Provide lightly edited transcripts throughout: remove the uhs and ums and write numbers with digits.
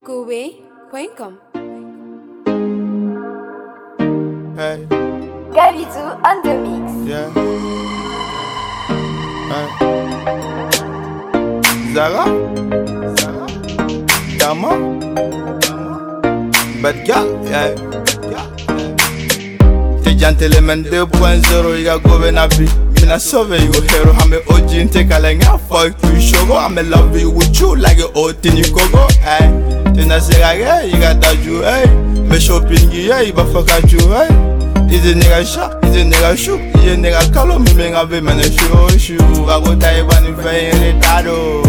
Kowe.com. Hey, Gabizou on the mix. yeah. Hey. Zara? Dama? Bad girl, yeah. The gentleman 2.0, you got going up. Mina sauve you hero, I'm a OG and take a lenga. Fuck you, sugar, I'm a love you with you like a old tin you go. Hey, Tina say, hey, you got that you, hey. Me shopping, yeah, you fuck at you, hey. Is a nigga shot, is a nigga shoot, is a nigga color, me make a bit man a shoe. I go Taiwan if I ain't retarded.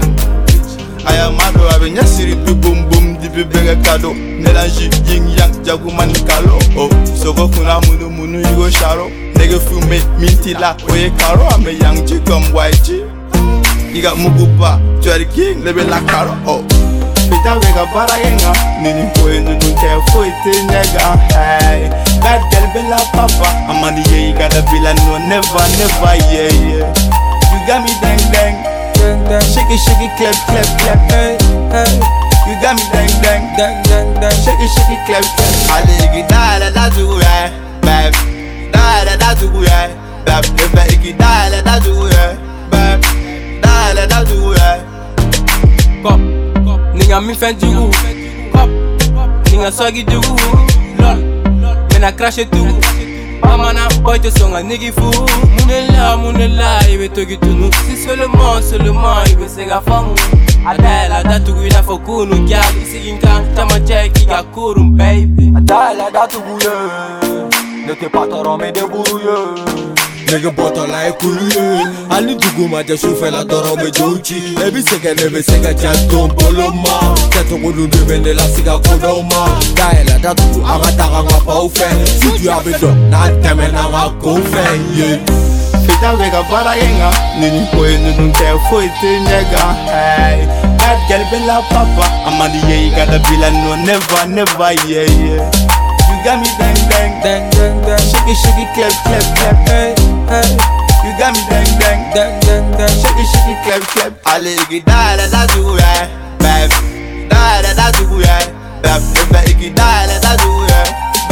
I am mad, I been just see boom boom, the big cado. Melange, yin yang, jaguman kalo. Oh, so go kuna munu munu, you go sharo. Nigga feel me tila, oye caro. I'm a young chick, I'm white chick. You got Mugupa, Jerry King, living like caro. Oh, Peter Vega Barayenga, Nini Boy, no don't care for it, nigga. Hey, that girl be la papa. I'm on the yeah, you gotta be like no, never, yeah. You got me dang dang. Shake it, clap, hey, hey. You got me dang, shake it, clap. Allez, da do ya, bab, da do ya, bab, da do ya, bab, da do ya. Pop, nigga me fan du, pop, nigga swaggy du, lol, men I crash it too. Mama na boy te songa nigga fou. Mounela, il veut te guitounou. Si seulement, il veut se gafamu. Adela, tu guida fokunu, gyal. Isi inka, tama check, iga kurum, baby. Adela, tu guye. Ne t'es pas tort, mais débrouille. Nigga bota la ekuluye. Ali dugu maja shufe la doro me jochi. Ebi sega jantom boloma. Teto kulu ndebende la siga kodoma. Daela datu amatanga ngapa ufe. Si tu avais besoin, na teme na makofe. Peter Vega Barayenga, Nini Boy, no don't care for it, nigga. Hey, that girl be la papa. I'm on the yeah, you gotta be like no, never, yeah. You got me dang, shake it, clap, hey, hey. You got me dang, shake it, clap. Allez, da do ya, bab, da do ya, bab, da do ya,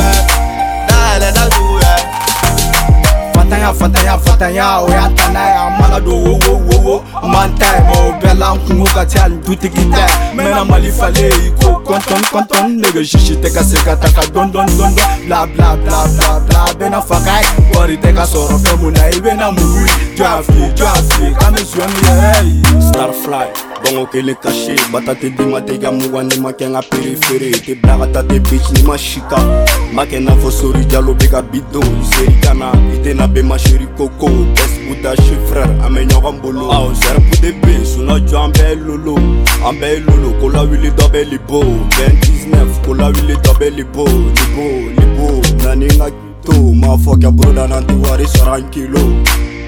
bab, da do ya. Fatanya, oya tanaya, malado, wo, mantai, mo, bella, kunga, tian, tutti kita, mena malifale, iko, konton, nigga, shishi, teka seka, taka, don, bla, bena fakai, wari, teka, soro, femuna, ibena, mugui, joafi, kame, suami, Starfly, bongo, kele, caché, batate, dima, tega, mouani, makenga, périphérie, te blagata, te bitch, ni machika, makena, fosori, jalo, bega, bidon, serikana, itena, be, ma chérie, coco, best bouta, chez frère, amenyo, rambolo, ah, on sert pour des bés, suna, jo, ambe, lolo, kola, wili, dobe, libo, 29, kola, wili, dobe, libo, nani, nga, kito, ma, fuck, ya, broda, nanti, wari, 40 kilo.